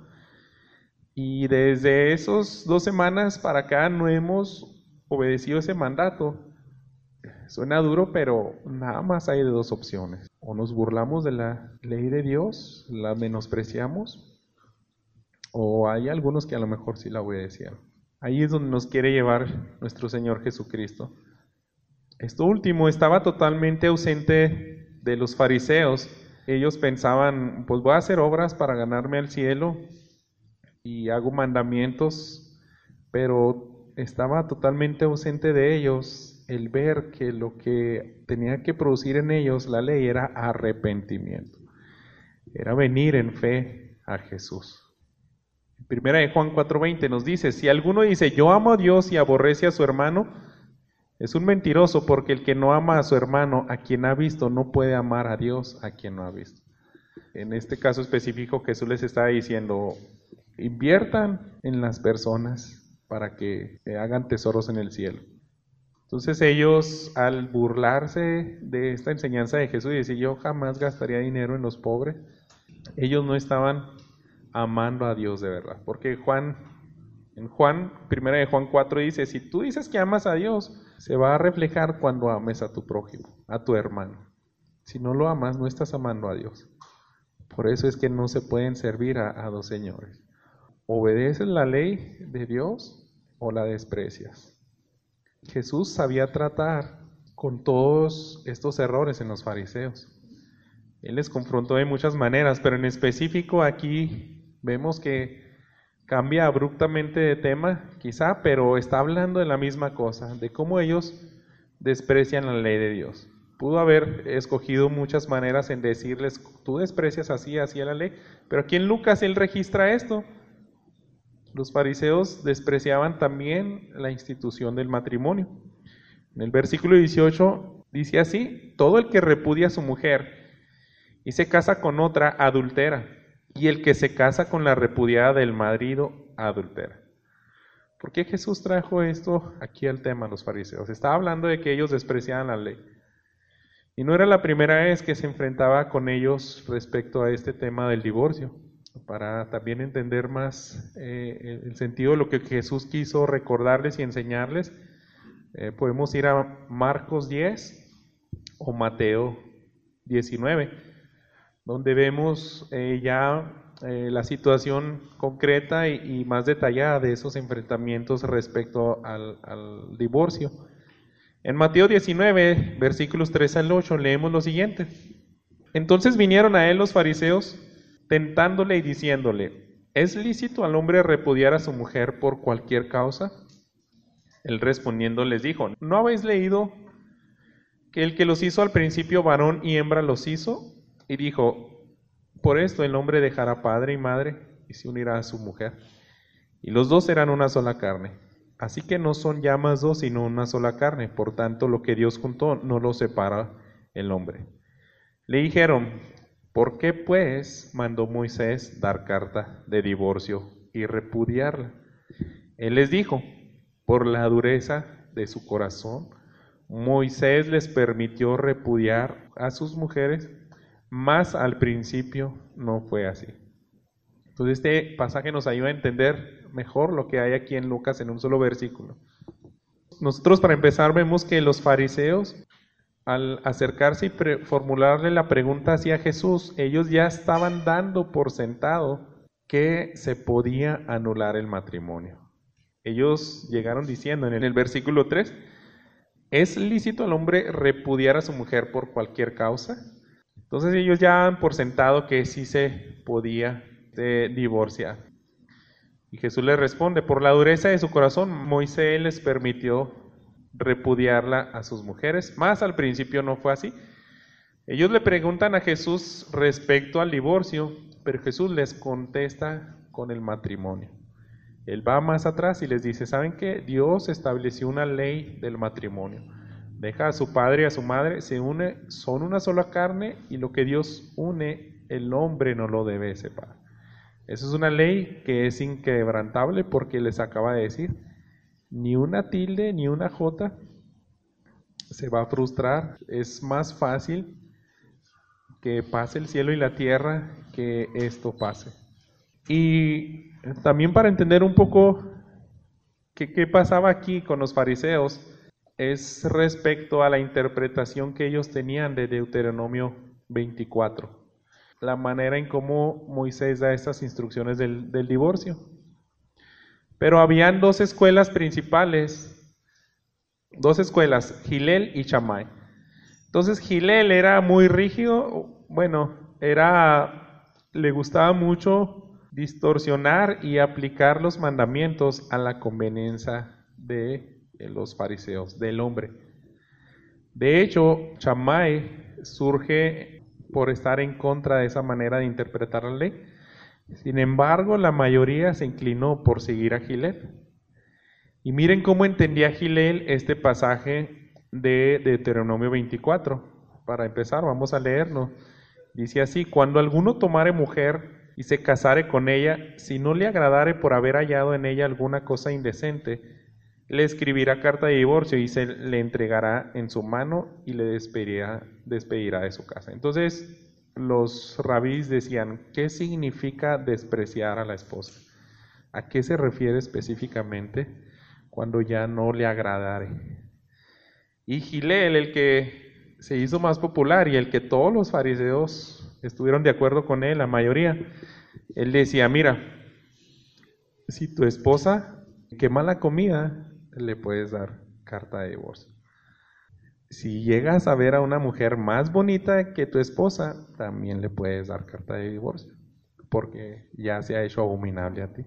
Speaker 1: Y desde esas dos semanas para acá no hemos obedecido ese mandato. Suena duro, pero nada más hay de dos opciones. O nos burlamos de la ley de Dios, la menospreciamos, o hay algunos que a lo mejor sí la obedecieron. Ahí es donde nos quiere llevar nuestro Señor Jesucristo. Esto último estaba totalmente ausente de los fariseos. Ellos pensaban, pues voy a hacer obras para ganarme al cielo y hago mandamientos, pero estaba totalmente ausente de ellos el ver que lo que tenía que producir en ellos la ley era arrepentimiento, era venir en fe a Jesús. Primera de Juan cuatro veinte nos dice, si alguno dice yo amo a Dios y aborrece a su hermano, es un mentiroso, porque el que no ama a su hermano a quien ha visto no puede amar a Dios a quien no ha visto. En este caso específico Jesús les está diciendo, inviertan en las personas para que hagan tesoros en el cielo. Entonces ellos, al burlarse de esta enseñanza de Jesús y decir yo jamás gastaría dinero en los pobres, ellos no estaban amando a Dios de verdad. Porque Juan, en Juan, primera de Juan cuatro dice, si tú dices que amas a Dios, se va a reflejar cuando ames a tu prójimo, a tu hermano. Si no lo amas, no estás amando a Dios. Por eso es que no se pueden servir a, a dos señores. ¿Obedeces la ley de Dios o la desprecias? Jesús sabía tratar con todos estos errores en los fariseos. Él les confrontó de muchas maneras, pero en específico aquí vemos que cambia abruptamente de tema, quizá, pero está hablando de la misma cosa, de cómo ellos desprecian la ley de Dios. Pudo haber escogido muchas maneras en decirles, tú desprecias así, así a la ley, pero aquí en Lucas él registra esto. Los fariseos despreciaban también la institución del matrimonio. En el versículo dieciocho dice así, todo el que repudia a su mujer y se casa con otra adultera, y el que se casa con la repudiada del marido adultera. ¿Por qué Jesús trajo esto aquí al tema a los fariseos? Estaba hablando de que ellos despreciaban la ley. Y no era la primera vez que se enfrentaba con ellos respecto a este tema del divorcio. Para también entender más eh, el sentido de lo que Jesús quiso recordarles y enseñarles, eh, podemos ir a Marcos diez o Mateo diecinueve, donde vemos eh, ya eh, la situación concreta y, y más detallada de esos enfrentamientos respecto al, al divorcio. En Mateo diecinueve, versículos tres al ocho, leemos lo siguiente. Entonces vinieron a él los fariseos, tentándole y diciéndole, ¿es lícito al hombre repudiar a su mujer por cualquier causa? Él respondiendo les dijo, ¿no habéis leído que el que los hizo al principio varón y hembra los hizo, y dijo, por esto el hombre dejará padre y madre y se unirá a su mujer, y los dos serán una sola carne. Así que no son ya más dos, sino una sola carne. Por tanto, lo que Dios juntó no lo separa el hombre. Le dijeron, ¿por qué pues mandó Moisés dar carta de divorcio y repudiarla? Él les dijo, por la dureza de su corazón, Moisés les permitió repudiar a sus mujeres, mas al principio no fue así. Entonces este pasaje nos ayuda a entender mejor lo que hay aquí en Lucas en un solo versículo. Nosotros, para empezar, vemos que los fariseos, al acercarse y pre- formularle la pregunta hacia Jesús, ellos ya estaban dando por sentado que se podía anular el matrimonio. Ellos llegaron diciendo en el versículo tres, ¿es lícito al hombre repudiar a su mujer por cualquier causa? Entonces ellos ya dan por sentado que sí se podía eh, divorciar. Y Jesús les responde, por la dureza de su corazón, Moisés les permitió repudiarla a sus mujeres, mas al principio no fue así. Ellos le preguntan a Jesús respecto al divorcio, pero Jesús les contesta con el matrimonio. Él va más atrás y les dice, ¿saben qué? Dios estableció una ley del matrimonio. Deja a su padre y a su madre, se une, son una sola carne, y lo que Dios une, el hombre no lo debe separar. Esa es una ley que es inquebrantable, porque les acaba de decir, ni una tilde ni una jota se va a frustrar. Es más fácil que pase el cielo y la tierra que esto pase. Y también para entender un poco qué, qué pasaba aquí con los fariseos, es respecto a la interpretación que ellos tenían de Deuteronomio veinticuatro, la manera en cómo Moisés da estas instrucciones del, del divorcio. Pero habían dos escuelas principales, dos escuelas, Gilel y Shammai. Entonces Gilel era muy rígido, bueno, era, le gustaba mucho distorsionar y aplicar los mandamientos a la conveniencia de los fariseos, del hombre. De hecho, Shammai surge por estar en contra de esa manera de interpretar la ley. Sin embargo, la mayoría se inclinó por seguir a Gilel. Y miren cómo entendía Gilel este pasaje de Deuteronomio veinticuatro. Para empezar, vamos a leerlo. Dice así, cuando alguno tomare mujer y se casare con ella, si no le agradare por haber hallado en ella alguna cosa indecente, le escribirá carta de divorcio y se le entregará en su mano y le despedirá, despedirá de su casa. Entonces, los rabís decían, ¿qué significa despreciar a la esposa? ¿A qué se refiere específicamente cuando ya no le agradare? Y Gilel, el que se hizo más popular y el que todos los fariseos estuvieron de acuerdo con él, la mayoría, él decía, mira, si tu esposa quema la comida, le puedes dar carta de divorcio. Si llegas a ver a una mujer más bonita que tu esposa, también le puedes dar carta de divorcio, porque ya se ha hecho abominable a ti.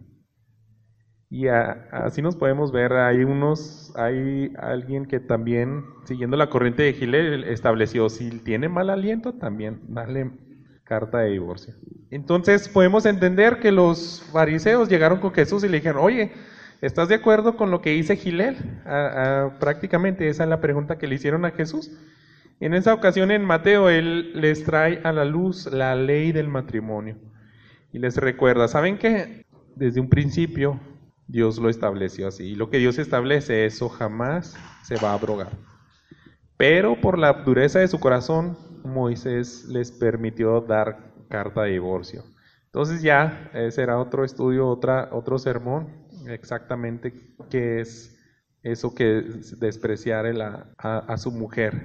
Speaker 1: Y a, así nos podemos ver, hay unos, hay alguien que también, siguiendo la corriente de Gilel, estableció, si tiene mal aliento, también darle carta de divorcio. Entonces podemos entender que los fariseos llegaron con Jesús y le dijeron, oye, ¿estás de acuerdo con lo que dice Gilel? A, a, prácticamente esa es la pregunta que le hicieron a Jesús. En esa ocasión en Mateo, él les trae a la luz la ley del matrimonio. Y les recuerda, ¿saben qué? Desde un principio Dios lo estableció así. Y lo que Dios establece, eso jamás se va a abrogar. Pero por la dureza de su corazón, Moisés les permitió dar carta de divorcio. Entonces ya, ese era otro estudio, otra, otro sermón. Exactamente qué es eso que es despreciar a, a, a su mujer.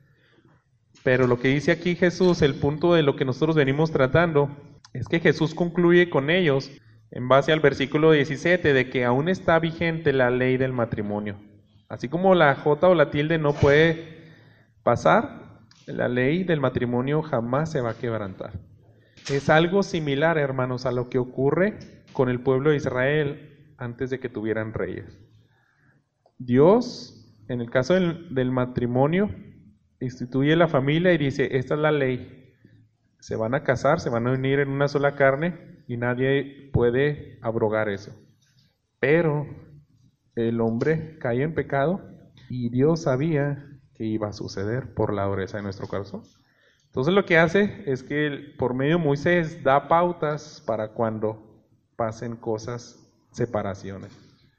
Speaker 1: Pero lo que dice aquí Jesús, el punto de lo que nosotros venimos tratando, es que Jesús concluye con ellos en base al versículo diecisiete de que aún está vigente la ley del matrimonio. Así como la jota o la tilde no puede pasar, la ley del matrimonio jamás se va a quebrantar. Es algo similar, hermanos, a lo que ocurre con el pueblo de Israel antes de que tuvieran reyes. Dios, en el caso del, del matrimonio, instituye la familia y dice, esta es la ley. Se van a casar, se van a unir en una sola carne y nadie puede abrogar eso. Pero el hombre cae en pecado y Dios sabía que iba a suceder por la dureza de nuestro corazón. Entonces lo que hace es que por medio de Moisés da pautas para cuando pasen cosas, separaciones.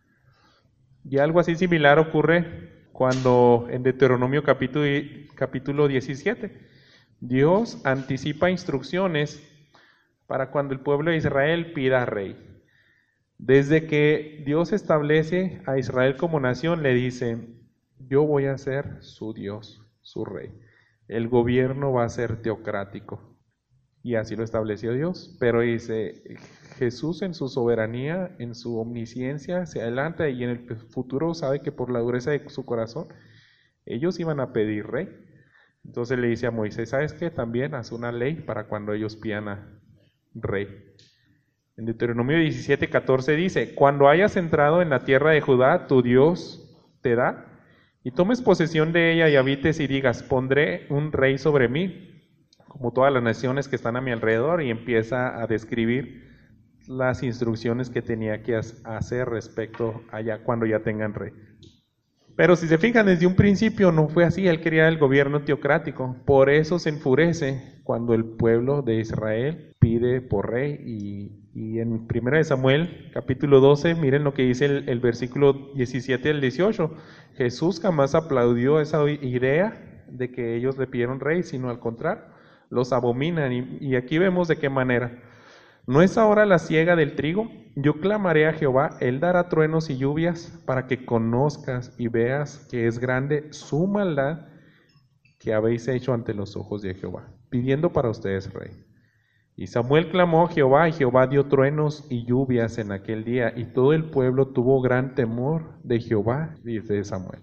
Speaker 1: Y algo así similar ocurre cuando en Deuteronomio capítulo, capítulo diecisiete, Dios anticipa instrucciones para cuando el pueblo de Israel pida rey. Desde que Dios establece a Israel como nación, le dice, yo voy a ser su Dios, su rey. El gobierno va a ser teocrático. Y así lo estableció Dios. Pero dice, Jesús en su soberanía, en su omnisciencia, se adelanta y en el futuro sabe que por la dureza de su corazón, ellos iban a pedir rey. Entonces le dice a Moisés, ¿sabes qué? También haz una ley para cuando ellos pidan a rey. En Deuteronomio diecisiete, catorce dice, cuando hayas entrado en la tierra de Judá, tu Dios te da, y tomes posesión de ella y habites y digas, pondré un rey sobre mí, como todas las naciones que están a mi alrededor, y empieza a describir las instrucciones que tenía que hacer respecto allá cuando ya tengan rey. Pero si se fijan, desde un principio no fue así, él quería el gobierno teocrático, por eso se enfurece cuando el pueblo de Israel pide por rey. Y, y en primera de Samuel, capítulo doce, miren lo que dice el, el versículo diecisiete al dieciocho, Jesús jamás aplaudió esa idea de que ellos le pidieron rey, sino al contrario, los abominan. Y, y aquí vemos de qué manera. ¿No es ahora la siega del trigo? Yo clamaré a Jehová, él dará truenos y lluvias para que conozcas y veas que es grande su maldad que habéis hecho ante los ojos de Jehová, pidiendo para ustedes rey. Y Samuel clamó a Jehová, y Jehová dio truenos y lluvias en aquel día, y todo el pueblo tuvo gran temor de Jehová y de Samuel.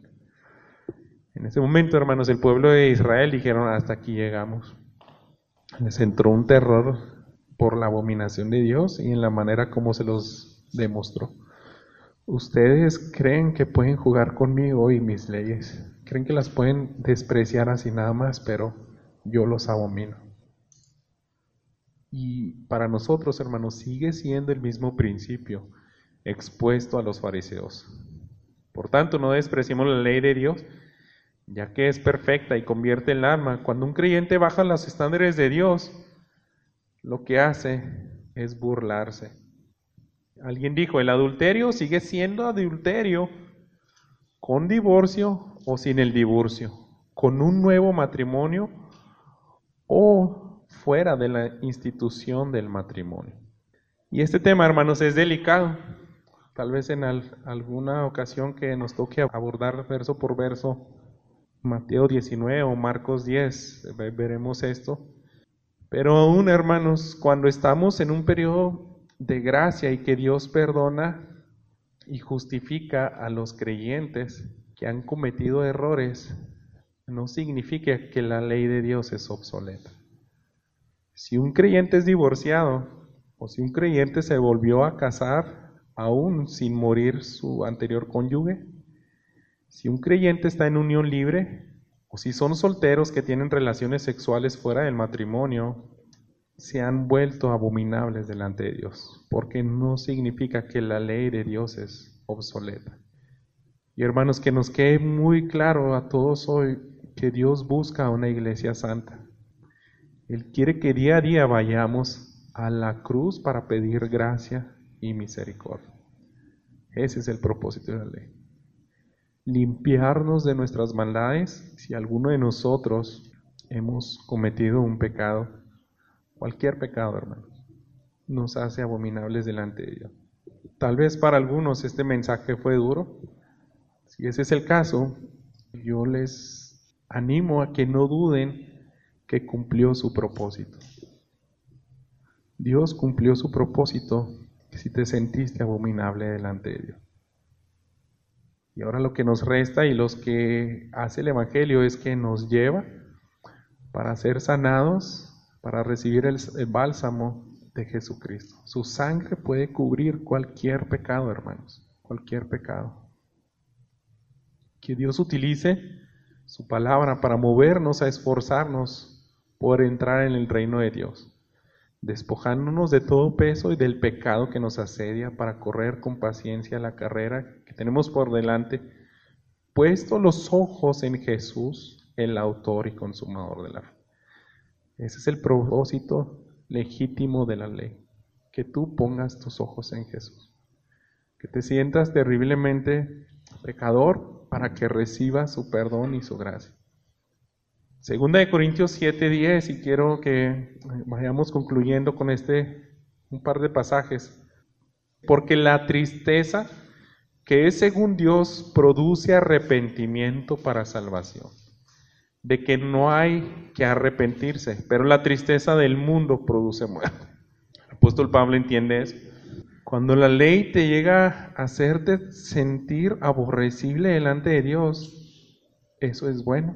Speaker 1: En ese momento, hermanos, el pueblo de Israel dijeron, hasta aquí llegamos. Les entró un terror por la abominación de Dios y en la manera como se los demostró. Ustedes creen que pueden jugar conmigo y mis leyes, creen que las pueden despreciar así nada más, pero yo los abomino. Y para nosotros, hermanos, sigue siendo el mismo principio expuesto a los fariseos. Por tanto, no despreciemos la ley de Dios, ya que es perfecta y convierte el alma. Cuando un creyente baja los estándares de Dios, lo que hace es burlarse. Alguien dijo, el adulterio sigue siendo adulterio con divorcio o sin el divorcio, con un nuevo matrimonio o fuera de la institución del matrimonio. Y este tema, hermanos, es delicado. Tal vez en al, alguna ocasión que nos toque abordar verso por verso Mateo diecinueve o Marcos diez, veremos esto. Pero aún, hermanos, cuando estamos en un periodo de gracia y que Dios perdona y justifica a los creyentes que han cometido errores, no significa que la ley de Dios es obsoleta. Si un creyente es divorciado o si un creyente se volvió a casar aún sin morir su anterior cónyuge, si un creyente está en unión libre, o si son solteros que tienen relaciones sexuales fuera del matrimonio, se han vuelto abominables delante de Dios, porque no significa que la ley de Dios es obsoleta. Y hermanos, que nos quede muy claro a todos hoy que Dios busca una iglesia santa. Él quiere que día a día vayamos a la cruz para pedir gracia y misericordia. Ese es el propósito de la ley. Limpiarnos de nuestras maldades si alguno de nosotros hemos cometido un pecado, cualquier pecado, hermanos, nos hace abominables delante de Dios. Tal vez para algunos este mensaje fue duro. Si ese es el caso, yo les animo a que no duden que cumplió su propósito. Dios cumplió su propósito si te sentiste abominable delante de Dios. Y ahora lo que nos resta y los que hace el Evangelio es que nos lleva para ser sanados, para recibir el, el bálsamo de Jesucristo. Su sangre puede cubrir cualquier pecado, hermanos, cualquier pecado. Que Dios utilice su palabra, para movernos a esforzarnos por entrar en el reino de Dios, despojándonos de todo peso y del pecado que nos asedia para correr con paciencia la carrera que tenemos por delante, puesto los ojos en Jesús, el autor y consumador de la fe. Ese es el propósito legítimo de la ley, que tú pongas tus ojos en Jesús, que te sientas terriblemente pecador para que recibas su perdón y su gracia. Segunda de Corintios siete diez, y quiero que vayamos concluyendo con este un par de pasajes. Porque la tristeza que es según Dios produce arrepentimiento para salvación, de que no hay que arrepentirse, pero la tristeza del mundo produce muerte. El apóstol Pablo entiende eso. Cuando la ley te llega a hacerte sentir aborrecible delante de Dios, eso es bueno.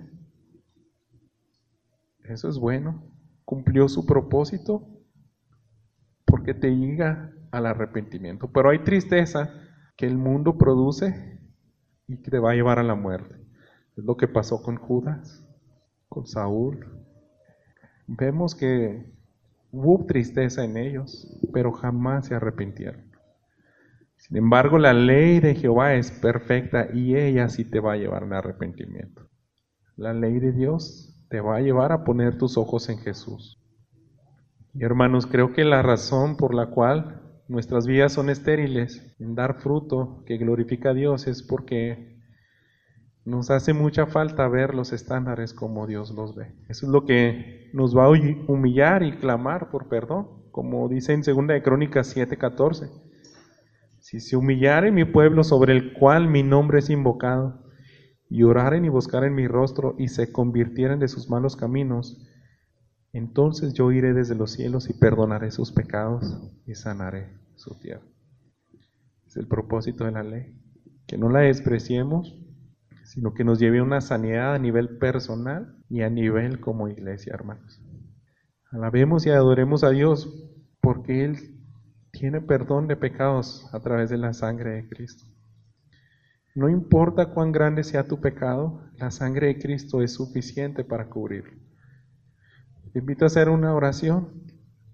Speaker 1: Eso es bueno. Cumplió su propósito porque te llega al arrepentimiento. Pero hay tristeza que el mundo produce y que te va a llevar a la muerte. Es lo que pasó con Judas, con Saúl. Vemos que hubo tristeza en ellos, pero jamás se arrepintieron. Sin embargo, la ley de Jehová es perfecta y ella sí te va a llevar al arrepentimiento. La ley de Dios te va a llevar a poner tus ojos en Jesús. Y hermanos, creo que la razón por la cual nuestras vidas son estériles en dar fruto que glorifica a Dios es porque nos hace mucha falta ver los estándares como Dios los ve. Eso es lo que nos va a humillar y clamar por perdón, como dice en segunda de Crónicas siete catorce. Si se humillare mi pueblo sobre el cual mi nombre es invocado, y oraren y buscaren mi rostro, y se convirtieren de sus malos caminos, entonces yo iré desde los cielos y perdonaré sus pecados y sanaré su tierra. Es el propósito de la ley, que no la despreciemos, sino que nos lleve a una sanidad a nivel personal y a nivel como iglesia, hermanos. Alabemos y adoremos a Dios porque Él tiene perdón de pecados a través de la sangre de Cristo. No importa cuán grande sea tu pecado, la sangre de Cristo es suficiente para cubrirlo. Te invito a hacer una oración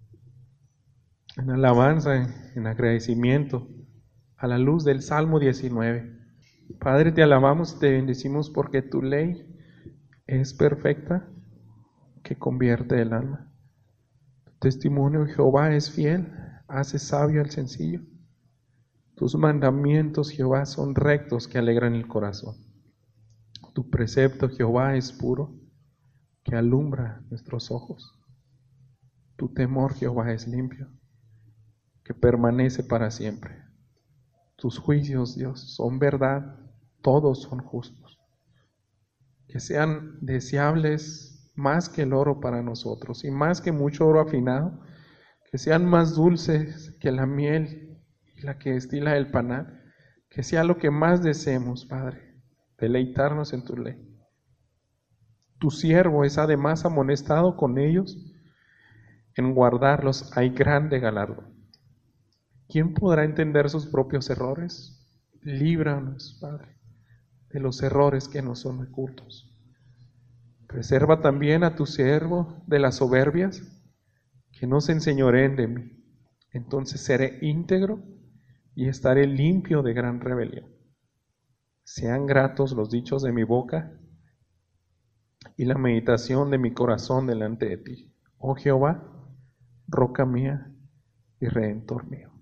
Speaker 1: en alabanza, en agradecimiento, a la luz del Salmo diecinueve. Padre, te alabamos y te bendecimos porque tu ley es perfecta, que convierte el alma. Tu testimonio, Jehová, es fiel, hace sabio al sencillo. Tus mandamientos, Jehová, son rectos, que alegran el corazón. Tu precepto, Jehová, es puro, que alumbra nuestros ojos. Tu temor, Jehová, es limpio, que permanece para siempre. Tus juicios, Dios, son verdad, todos son justos. Que sean deseables más que el oro para nosotros, y más que mucho oro afinado, que sean más dulces que la miel y la que destila el panal, que sea lo que más deseemos, Padre, deleitarnos en tu ley. Tu siervo es además amonestado con ellos, en guardarlos hay grande galardón. ¿Quién podrá entender sus propios errores? Líbranos, Padre, de los errores que nos son ocultos. Preserva también a tu siervo de las soberbias, que no se enseñoreen de mí. Entonces seré íntegro y estaré limpio de gran rebelión. Sean gratos los dichos de mi boca y la meditación de mi corazón delante de ti, oh Jehová, roca mía y redentor mío.